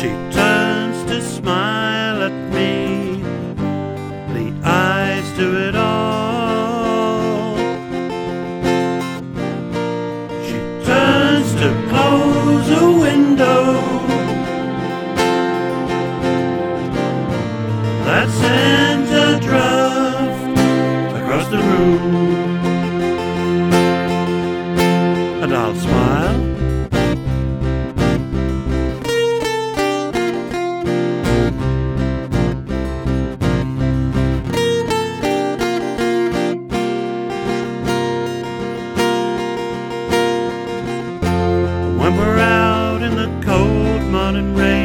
She turns to smile at me, the eyes do it all. She turns to close a window that sends a draft across the room, and I'll smile. When we're out in the cold morning rain,